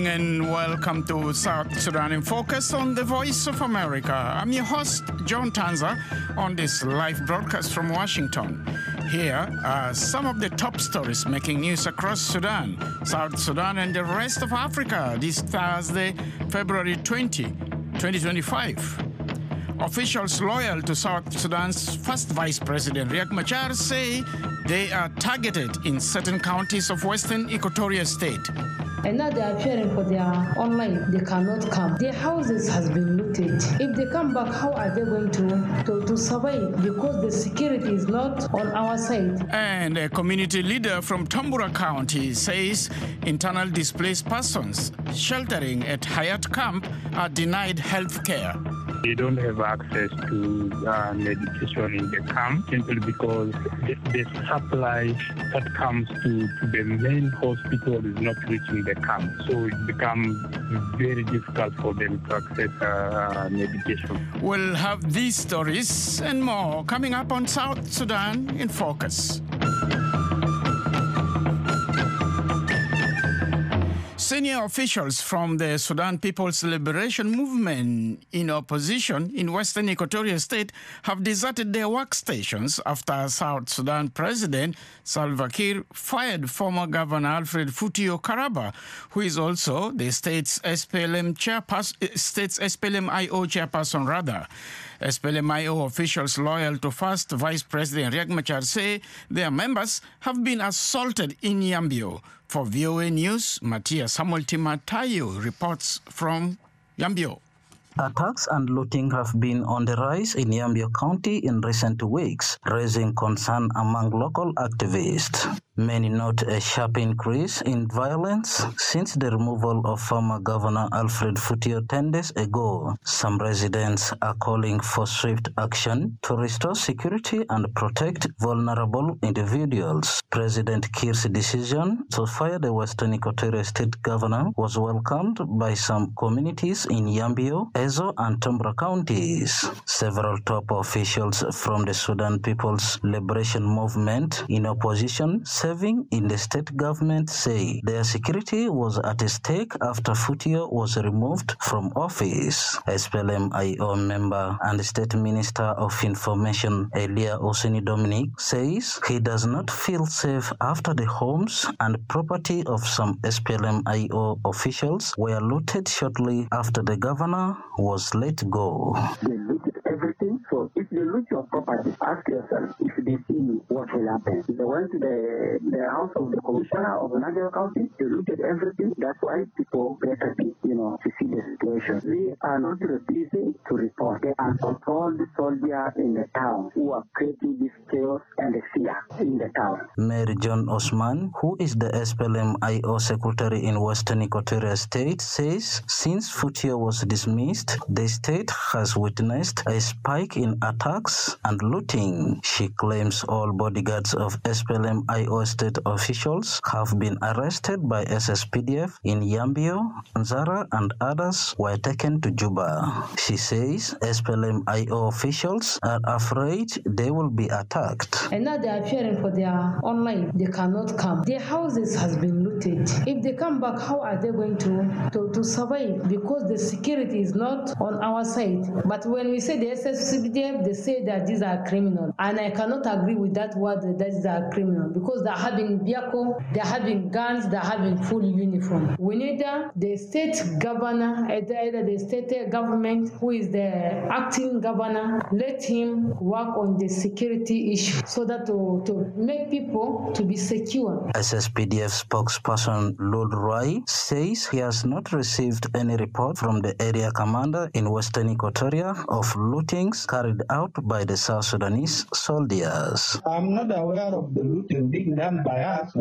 and welcome to South Sudan in Focus on the Voice of America. I'm your host, John Tanza, on this live broadcast from Washington. Here are some of the top stories making news across Sudan, South Sudan, and the rest of Africa this Thursday, February 20, 2025. Officials loyal to South Sudan's first Vice President Riek Machar say they are targeted in certain counties of Western Equatoria State. And now they are fearing for their online. They cannot come. Their houses has been looted. If they come back, how are they going to survive? Because the security is not on our side. And a community leader from Tambura County says internal displaced persons sheltering at Hayat camp are denied health care. They don't have access to medication in the camp simply because the supply that comes to the main hospital is not reaching the camp. So it becomes very difficult for them to access medication. We'll have these stories and more coming up on South Sudan in Focus. Senior officials from the Sudan People's Liberation Movement in opposition in Western Equatoria State have deserted their workstations after South Sudan President Salva Kiir fired former Governor Alfred Futio Karaba, who is also the state's SPLM IO chairperson rather. SPLM-IO officials loyal to first Vice President Riek Machar say their members have been assaulted in Yambio. For VOA News, Matthias Samuel Timatayo reports from Yambio. Attacks and looting have been on the rise in Yambio County in recent weeks, raising concern among local activists. Many note a sharp increase in violence since the removal of former Governor Alfred Futio 10 days ago. Some residents are calling for swift action to restore security and protect vulnerable individuals. President Kiir's decision to fire the Western Equatoria State Governor was welcomed by some communities in Yambio, Ezo, and Tambra counties. Several top officials from the Sudan People's Liberation Movement in opposition serving in the state government say their security was at stake after Futio was removed from office. SPLM-IO member and State Minister of Information Elia Oseni Dominic says he does not feel safe after the homes and property of some SPLM-IO officials were looted shortly after the governor was let go. They looted everything. So if you loot your property, ask yourself if they see you, what will happen? They went to the house of the commissioner of Niger County. They looted everything. That's why people get happy, to see the situation. We are not refusing to report. There are all the soldiers in the town who are creating this chaos and the fear in the town. Mayor John Osman, who is the SPLM-IO secretary in Western Equatoria State, says since Futio was dismissed, the state has witnessed a spike in attacks and looting. She claims all bodyguards of SPLM-IO state officials have been arrested by SSPDF in Yambio, Nzara, and others were taken to Juba. She says SPLM-IO officials are afraid they will be attacked. And now they are fearing for their online. They cannot come. Their houses has been looted. If they come back, how are they going to survive? Because the security is not on our side. But when we say the SSPDF, they say that these are criminals. And I cannot agree with that word that these are criminals because they're having vehicle, they're having guns, they're having full uniform. We need the state governor, either the state government who is the acting governor, let him work on the security issue so that to make people to be secure. SSPDF spokesperson Lord Roy says he has not received any report from the area commander in Western Equatoria of lootings carried out by the South Sudanese soldiers. I'm not aware of the looting being done by us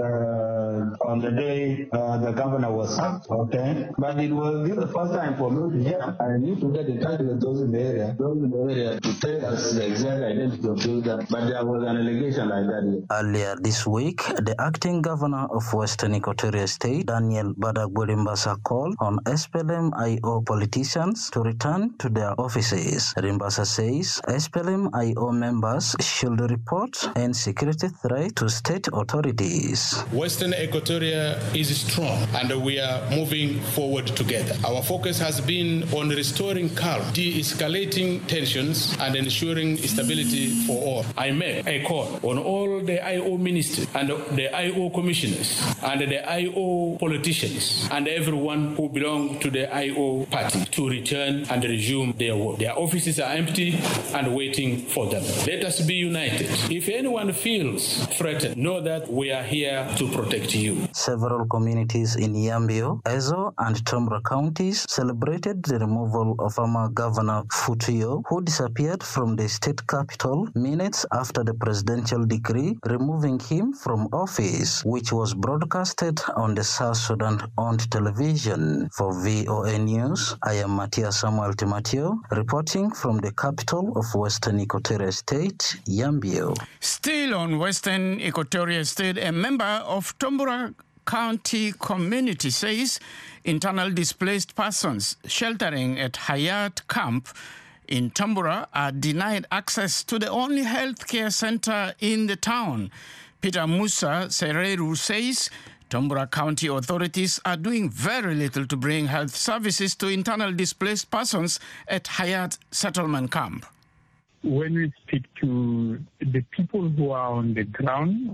on the day the governor was sacked, okay? But it was the first time for me to hear. I need to get in touch with those in the area to tell us the exact identity of those, but there was an allegation like that. Earlier this week, the acting governor of Western Equatoria Equatorial State, Daniel Badagbo called on SPLM-IO politicians to return to their offices. Rimbasa says SPLM-IO members should report any security threat to state authorities. Western Equatoria is strong and we are moving forward together. Our focus has been on restoring calm, de-escalating tensions and ensuring stability for all. I make a call on all the IO ministers and the IO commissioners and the IO politicians and everyone who belong to the IO party to return and resume their work. Their offices are empty and waiting for them. Let us be united. If anyone feels threatened, know that we are here to protect you. Several communities in Yambio, Ezo, and Tombra counties celebrated the removal of former Governor Futuyo, who disappeared from the state capital minutes after the presidential decree removing him from office, which was broadcasted on the South Sudan-owned television. For VOA News, I am Matthias Samuel Timatio, reporting from the capital of Western Equatoria State, Yambio. Still on Western Equatoria State, a member of Tombra County community says internal displaced persons sheltering at Hayat Camp in Tombra are denied access to the only healthcare center in the town. Peter Musa Sereru says Tombra County authorities are doing very little to bring health services to internal displaced persons at Hayat Settlement Camp. When we speak to the people who are on the ground,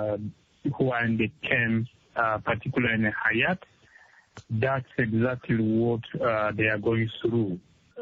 who are in the camp, particularly in Hayat, that's exactly what they are going through.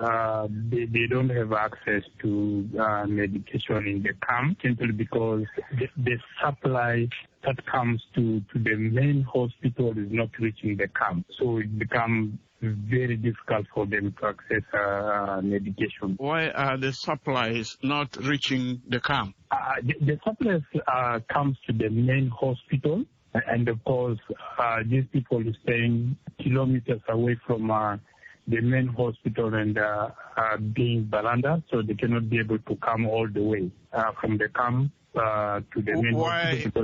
They don't have access to medication in the camp simply because the supply that comes to the main hospital is not reaching the camp. So it becomes very difficult for them to access medication. Why are the supplies not reaching the camp? The supplies comes to the main hospital, and of course, these people are staying kilometers away from the main hospital and being Balanda, so they cannot be able to come all the way from the camp to the main hospital.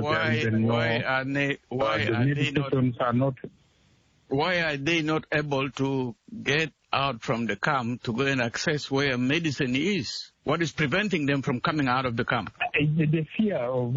Why are they not able to get out from the camp to go and access where medicine is? What is preventing them from coming out of the camp? The fear of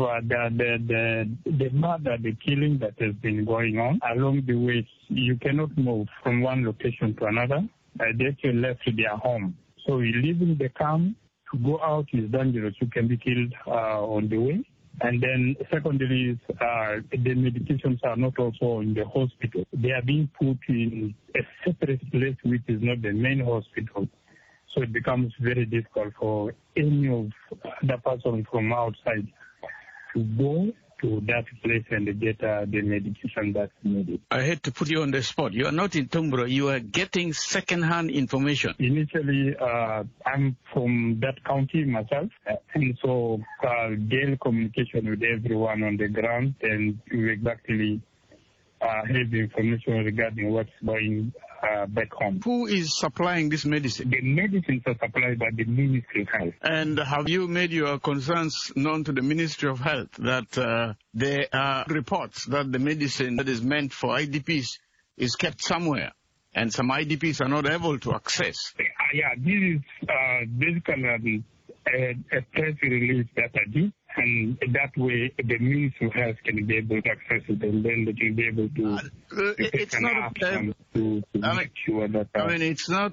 the murder, the killing that has been going on along the way. You cannot move from one location to another. They actually left their home. So you live in the camp, to go out is dangerous. You can be killed on the way. And then secondly, the medications are not also in the hospital. They are being put in a separate place, which is not the main hospital. So it becomes very difficult for any of the person from outside to go to that place and get the medication that's needed. I hate to put you on the spot. You are not in Tombra. You are getting second-hand information. Initially, I'm from that county myself, and so daily communication with everyone on the ground, and we exactly have information regarding what's going back home. Who is supplying this medicine? The medicines are supplied by the Ministry of Health. And have you made your concerns known to the Ministry of Health that there are reports that the medicine that is meant for IDPs is kept somewhere and some IDPs are not able to access? Yeah, this is basically a press release that I did. And that way, the Ministry of Health can be able to access it, and then they can be able to take an action to make sure that. I mean, it's not.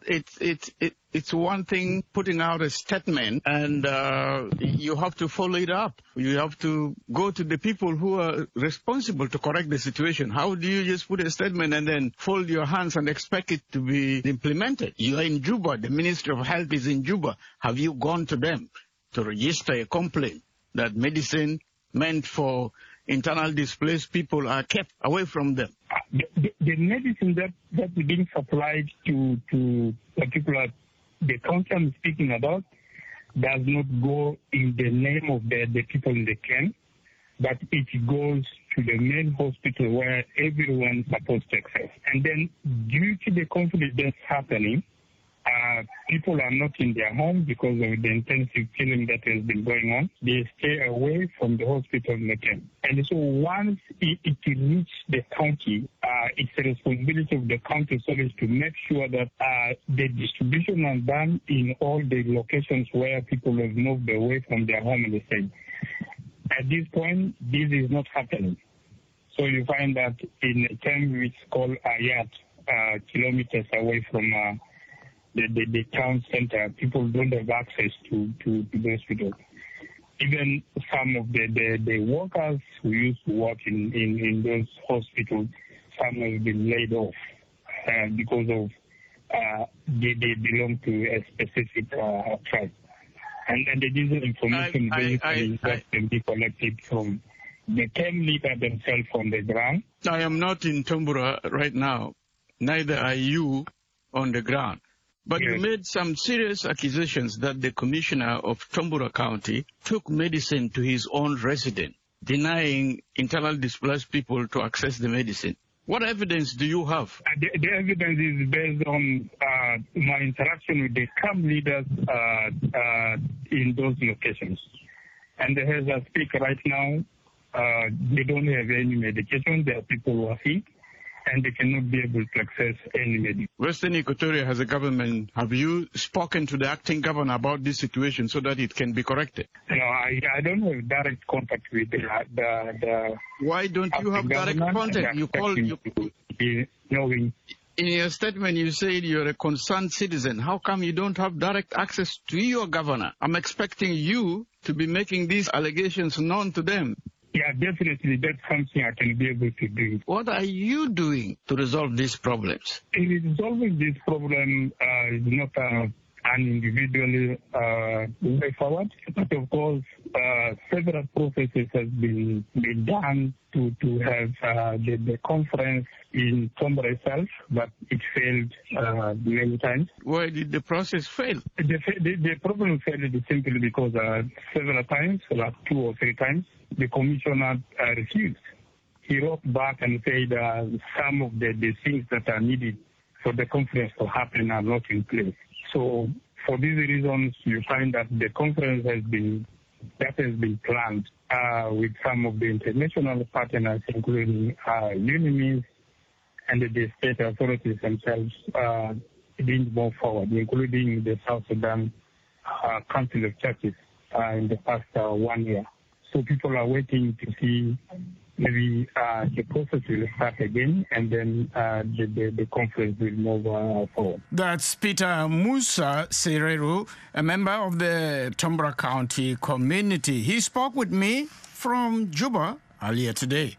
It's one thing putting out a statement, and you have to follow it up. You have to go to the people who are responsible to correct the situation. How do you just put a statement and then fold your hands and expect it to be implemented? You are in Juba. The Ministry of Health is in Juba. Have you gone to them to register a complaint that medicine meant for internal displaced people are kept away from them? The medicine that we being supplied to particular the county I'm speaking about does not go in the name of the people in the camp, but it goes to the main hospital where everyone is supposed to access. And then due to the conflict that's happening, people are not in their home because of the intensive killing that has been going on. They stay away from the hospital in the camp. And so once it reaches the county, it's the responsibility of the county service to make sure that the distribution is done in all the locations where people have moved away from their home in the state. At this point, this is not happening. So you find that in a camp which is called Ayat, kilometers away from the town center, people don't have access to the hospital. Even some of the workers who used to work in those hospitals, some have been laid off because of they belong to a specific tribe. And the diesel information basically that can be collected from the camp leader themselves on the ground. I am not in Tombora right now. Neither are you on the ground. But yes. You made some serious accusations that the commissioner of Tombora County took medicine to his own resident, denying internally displaced people to access the medicine. What evidence do you have? The evidence is based on my interaction with the camp leaders in those locations. And as I speak right now, they don't have any medication. There are people who are sick, and they cannot be able to access any medication. Western Equatoria has a government. Have you spoken to the acting governor about this situation so that it can be corrected? No, I don't have direct contact with the Why don't you have direct contact? You call you. Knowing. In your statement, you said you're a concerned citizen. How come you don't have direct access to your governor? I'm expecting you to be making these allegations known to them. Yeah, definitely. That's something I can be able to do. What are you doing to resolve these problems? Resolving this problem is not an individual way forward. But of course, several processes have been done to have the conference in Tombora itself, but it failed many times. Why did the process fail? The problem failed simply because several times, like 2 or 3 times, the commissioner refused. He wrote back and said some of the things that are needed for the conference to happen are not in place. So for these reasons, you find that the conference has been planned with some of the international partners, including UNIMIS and the state authorities themselves, didn't move forward, including the South Sudan Council of Churches in the past 1 year. So people are waiting to see maybe the process will start again, and then the conference will move forward. That's Peter Musa Sereru, a member of the Tombora County community. He spoke with me from Juba earlier today.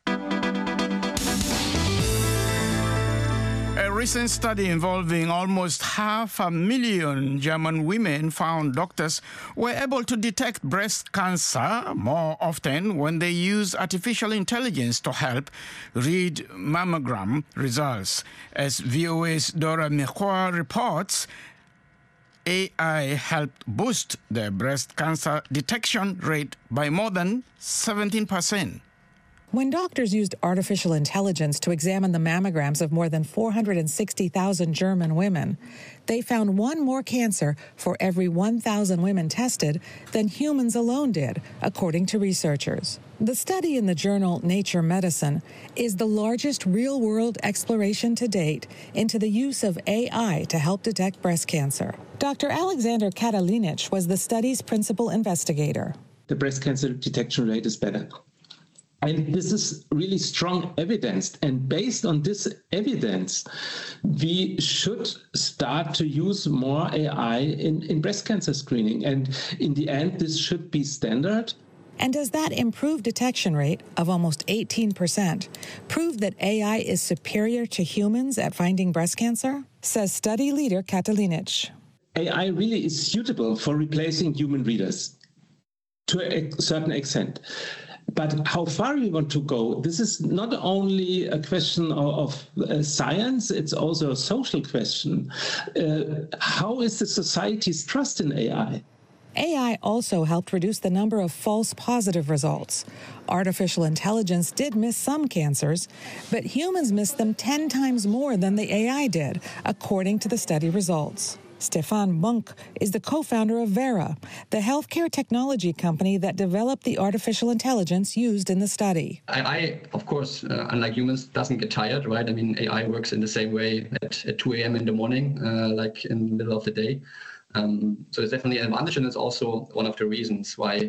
A recent study involving almost 500,000 German women found doctors were able to detect breast cancer more often when they use artificial intelligence to help read mammogram results. As VOA's Dora Mekwa reports, AI helped boost the breast cancer detection rate by more than 17%. When doctors used artificial intelligence to examine the mammograms of more than 460,000 German women, they found one more cancer for every 1,000 women tested than humans alone did, according to researchers. The study in the journal Nature Medicine is the largest real-world exploration to date into the use of AI to help detect breast cancer. Dr. Alexander Katalinic was the study's principal investigator. The breast cancer detection rate is better. And this is really strong evidence. And based on this evidence, we should start to use more AI in breast cancer screening. And in the end, this should be standard. And does that improved detection rate of almost 18% prove that AI is superior to humans at finding breast cancer? Says study leader Katalinic. AI really is suitable for replacing human readers to a certain extent. But how far we want to go, this is not only a question of science, it's also a social question. How is the society's trust in AI? AI also helped reduce the number of false positive results. Artificial intelligence did miss some cancers, but humans missed them 10 times more than the AI did, according to the study results. Stefan Bunk is the co-founder of Vera, the healthcare technology company that developed the artificial intelligence used in the study. AI, of course, unlike humans, doesn't get tired, right? I mean, AI works in the same way at 2 a.m. in the morning, like in the middle of the day. So it's definitely an advantage, and it's also one of the reasons why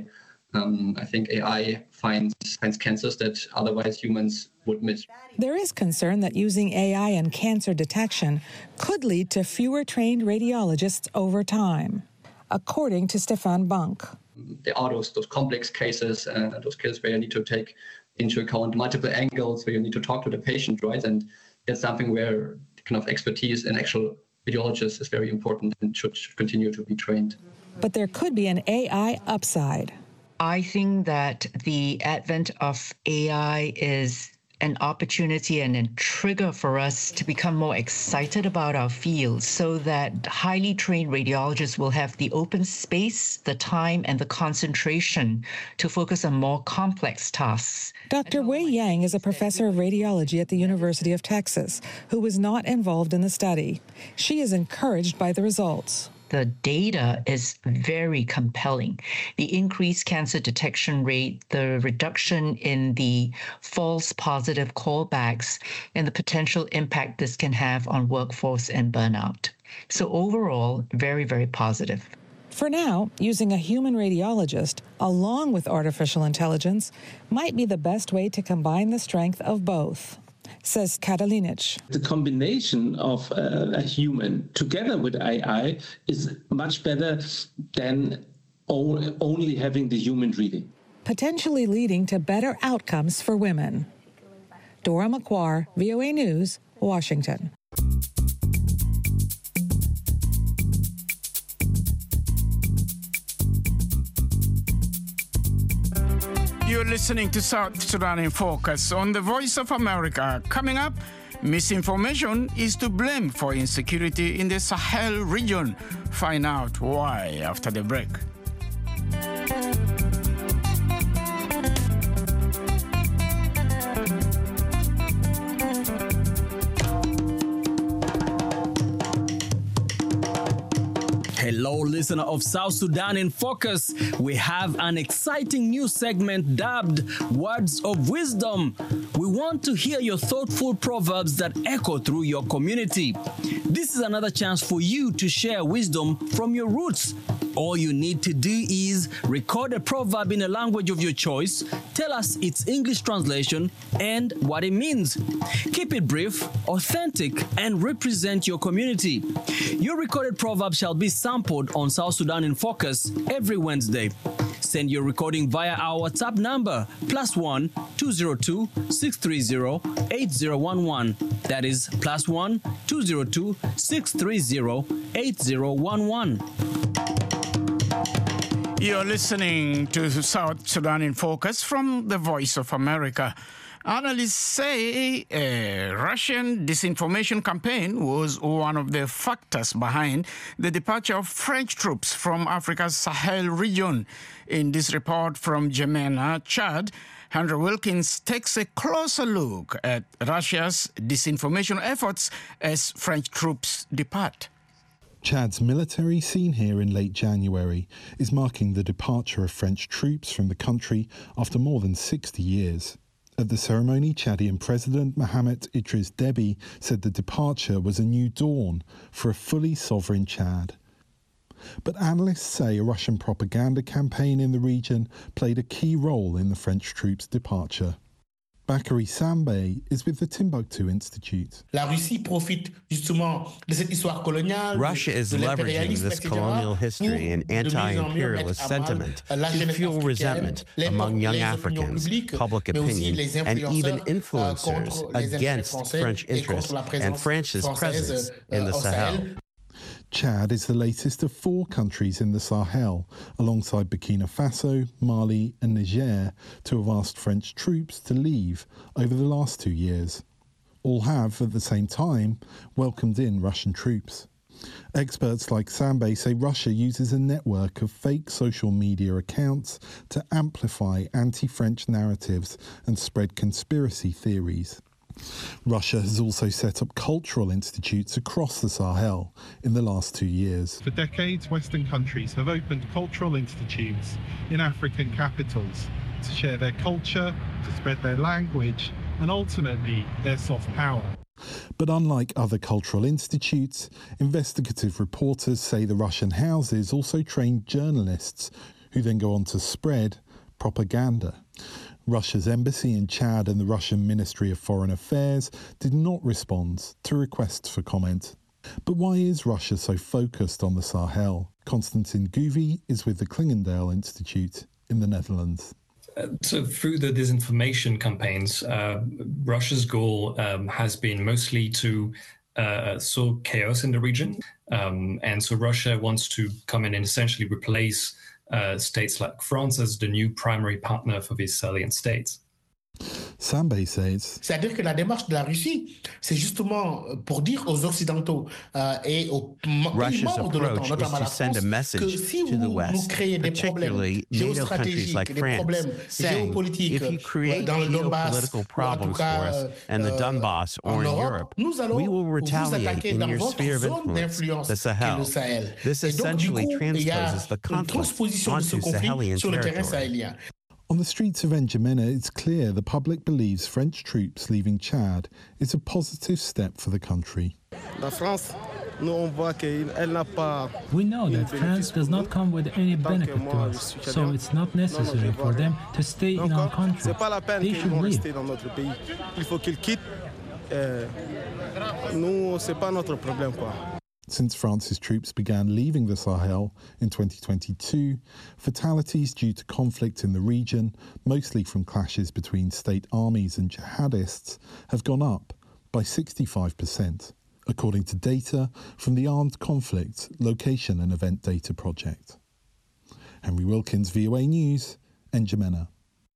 I think AI finds cancers that otherwise humans would miss. There is concern that using AI in cancer detection could lead to fewer trained radiologists over time, according to Stefan Bunk. There are those complex cases, those cases where you need to take into account multiple angles, where you need to talk to the patient, right? And that's something where kind of expertise in actual radiologists is very important and should continue to be trained. But there could be an AI upside. I think that the advent of AI is an opportunity and a trigger for us to become more excited about our field so that highly trained radiologists will have the open space, the time, and the concentration to focus on more complex tasks. Dr. Wei Yang is a professor of radiology at the University of Texas who was not involved in the study. She is encouraged by the results. The data is very compelling. The increased cancer detection rate, the reduction in the false positive callbacks, and the potential impact this can have on workforce and burnout. So overall, very, very positive. For now, using a human radiologist along with artificial intelligence might be the best way to combine the strength of both, says Katalinic. The combination of a human together with AI is much better than only having the human reading. Potentially leading to better outcomes for women. Dora McQuarr, VOA News, Washington. You're listening to South Sudan in Focus on the Voice of America. Coming up, misinformation is to blame for insecurity in the Sahel region. Find out why after the break. Hello, listener of South Sudan in Focus. We have an exciting new segment dubbed Words of Wisdom. We want to hear your thoughtful proverbs that echo through your community. This is another chance for you to share wisdom from your roots. All you need to do is record a proverb in a language of your choice, tell us its English translation and what it means. Keep it brief, authentic, and represent your community. Your recorded proverb shall be sampled on South Sudan in Focus every Wednesday. Send your recording via our WhatsApp number +1 202 630 8011. That is +1 202 630 8011. You're listening to South Sudan in Focus from the Voice of America. Analysts say a Russian disinformation campaign was one of the factors behind the departure of French troops from Africa's Sahel region. In this report from Gemena, Chad, Henry Wilkins takes a closer look at Russia's disinformation efforts as French troops depart. Chad's military, seen here in late January, is marking the departure of French troops from the country after more than 60 years. At the ceremony, Chadian President Mohamed Idris Deby said the departure was a new dawn for a fully sovereign Chad. But analysts say a Russian propaganda campaign in the region played a key role in the French troops' departure. Bakary Sambé is with the Timbuktu Institute. Russia is leveraging this colonial history and anti-imperialist sentiment to fuel resentment among young Africans, public opinion, and even influencers against French interests and France's presence in the Sahel. Chad is the latest of 4 countries in the Sahel, alongside Burkina Faso, Mali and Niger, to have asked French troops to leave over the last 2 years. All have, at the same time, welcomed in Russian troops. Experts like Sambay say Russia uses a network of fake social media accounts to amplify anti-French narratives and spread conspiracy theories. Russia has also set up cultural institutes across the Sahel in the last 2 years. For decades, Western countries have opened cultural institutes in African capitals to share their culture, to spread their language, and ultimately their soft power. But unlike other cultural institutes, investigative reporters say the Russian houses also train journalists who then go on to spread propaganda. Russia's embassy in Chad and the Russian Ministry of Foreign Affairs did not respond to requests for comment. But why is Russia so focused on the Sahel? Konstantin Guvi is with the Klingendale Institute in the Netherlands. So through the disinformation campaigns, Russia's goal has been mostly to sow chaos in the region. And so Russia wants to come in and essentially replace states like France as the new primary partner for these alien states. Sambay says, c'est-à-dire que la démarche de la Russie, c'est justement pour dire aux Occidentaux et aux pays membres de l'OTAN, notamment la France, que si vous nous créez des problèmes géostratégiques, des problèmes géopolitiques dans le Donbass, ou en tout cas en Europe, nous allons vous attaquer dans votre zone d'influence qui est le Sahel. Et donc, du coup, il y a une transposition de ce conflit sur le terrain sahélien. On the streets of N'Djamena, it's clear the public believes French troops leaving Chad is a positive step for the country. We know that France does not come with any benefit to us, so it's not necessary for them to stay in our country. They should leave. Since France's troops began leaving the Sahel in 2022, fatalities due to conflict in the region, mostly from clashes between state armies and jihadists, have gone up by 65%, according to data from the Armed Conflict Location and Event Data Project. Henry Wilkins, VOA News, N'Djamena.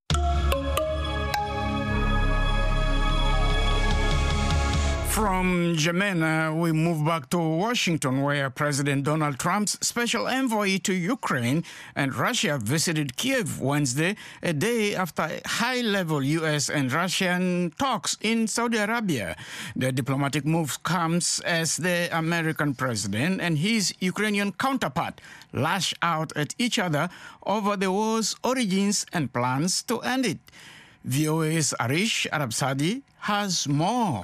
From N'Djamena, we move back to Washington, where President Donald Trump's special envoy to Ukraine and Russia visited Kiev Wednesday, a day after high-level U.S. and Russian talks in Saudi Arabia. The diplomatic move comes as the American president and his Ukrainian counterpart lash out at each other over the war's origins and plans to end it. VOA's Arish Arabsadi has more.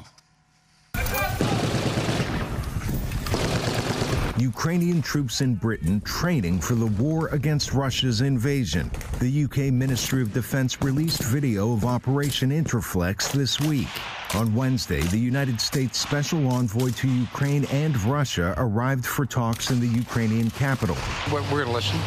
Ukrainian troops in Britain training for the war against Russia's invasion. The UK Ministry of Defense released video of Operation Interflex this week. On Wednesday, the United States Special Envoy to Ukraine and Russia arrived for talks in the Ukrainian capital. We're going to listen.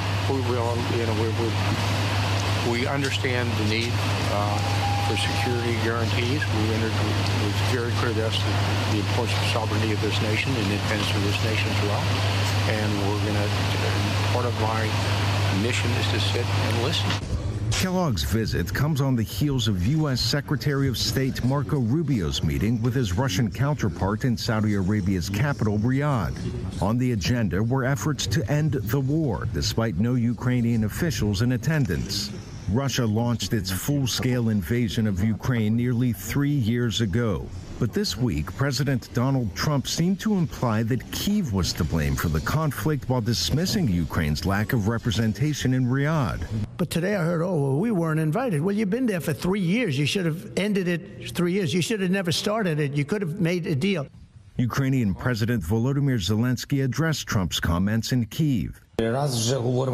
We understand the need for security guarantees. It was very clear to us the importance of sovereignty of this nation and independence of this nation as well. And part of my mission is to sit and listen. Kellogg's visit comes on the heels of U.S. Secretary of State Marco Rubio's meeting with his Russian counterpart in Saudi Arabia's capital, Riyadh. On the agenda were efforts to end the war, despite no Ukrainian officials in attendance. Russia launched its full-scale invasion of Ukraine nearly 3 years ago. But this week, President Donald Trump seemed to imply that Kyiv was to blame for the conflict while dismissing Ukraine's lack of representation in Riyadh. But today I heard, we weren't invited. Well, you've been there for 3 years. You should have ended it 3 years. You should have never started it. You could have made a deal. Ukrainian President Volodymyr Zelensky addressed Trump's comments in Kyiv. We have seen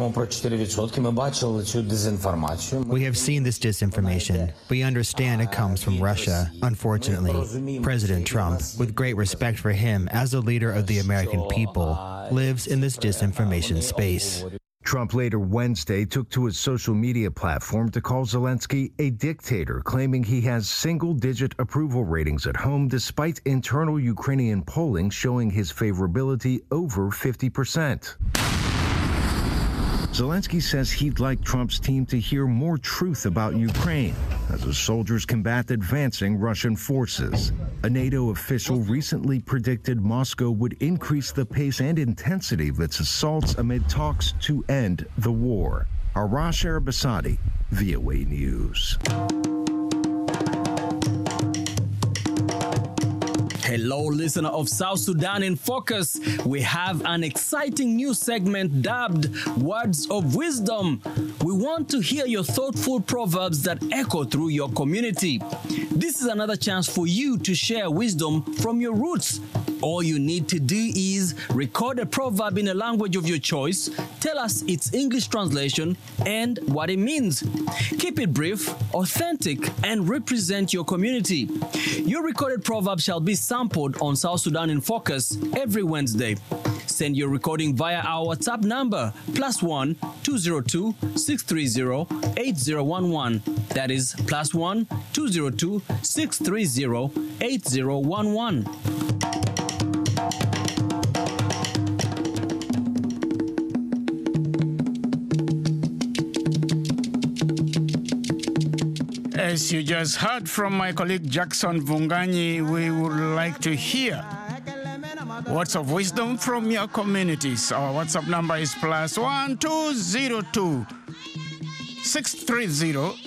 this disinformation. We understand it comes from Russia. Unfortunately, President Trump, with great respect for him as a leader of the American people, lives in this disinformation space. Trump later Wednesday took to his social media platform to call Zelensky a dictator, claiming he has single-digit approval ratings at home despite internal Ukrainian polling showing his favorability over 50%. Zelensky says he'd like Trump's team to hear more truth about Ukraine as the soldiers combat advancing Russian forces. A NATO official recently predicted Moscow would increase the pace and intensity of its assaults amid talks to end the war. Arash Arabasadi, VOA News. Hello, listener of South Sudan in Focus. We have an exciting new segment dubbed Words of Wisdom. We want to hear your thoughtful proverbs that echo through your community. This is another chance for you to share wisdom from your roots. All you need to do is record a proverb in a language of your choice, tell us its English translation and what it means. Keep it brief, authentic, and represent your community. Your recorded proverb shall be sampled on South Sudan in Focus every Wednesday. Send your recording via our WhatsApp number +1 202 630 8011. That is +1 202 630 8011. As you just heard from my colleague Jackson Vunganyi, we would like to hear words of wisdom from your communities. Our WhatsApp number is +1 202 630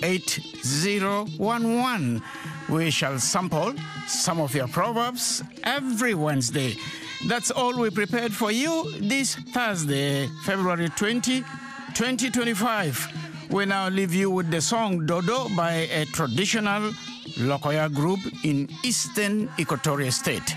8011. We shall sample some of your proverbs every Wednesday. That's all we prepared for you this Thursday, February 20, 2025. We now leave you with the song Dodo by a traditional Lokoya group in eastern Equatorial State.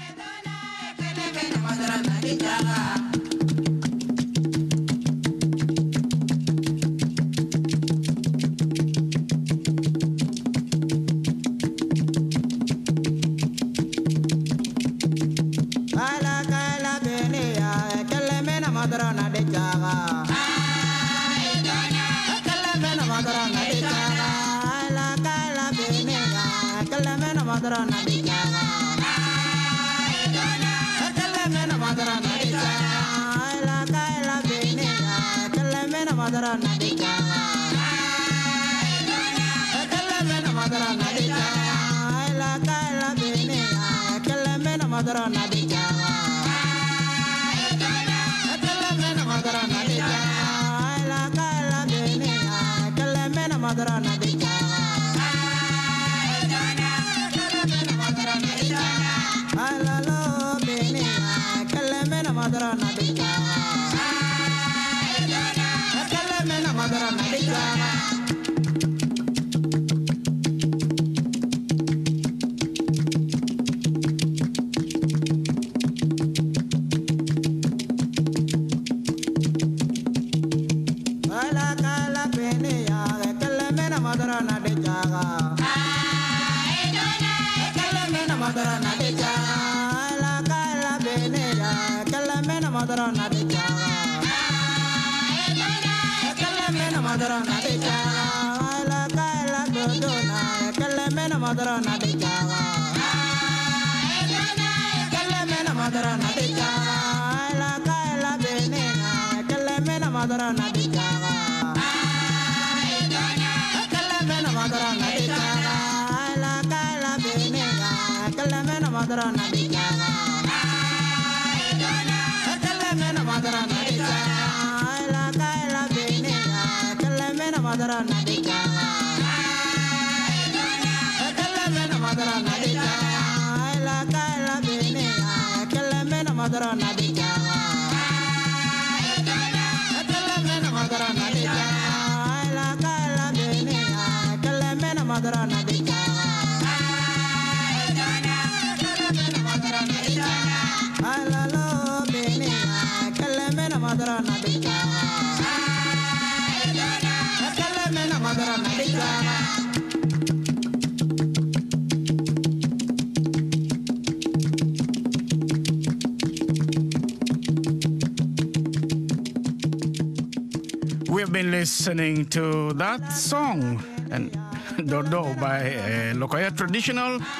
We've been listening to that song, and Dodo by Lokoya traditional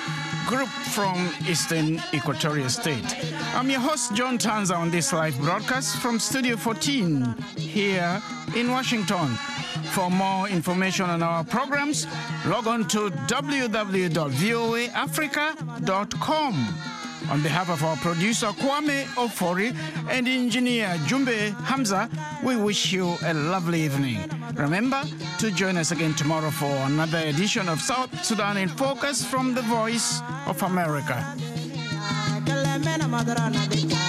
group from Eastern Equatoria State. I'm your host, John Tanza, on this live broadcast from Studio 14 here in Washington. For more information on our programs, log on to www.voaafrica.com. On behalf of our producer, Kwame Ofori, and engineer, Jumbe Hamza, we wish you a lovely evening. Remember to join us again tomorrow for another edition of South Sudan in Focus from the Voice of America.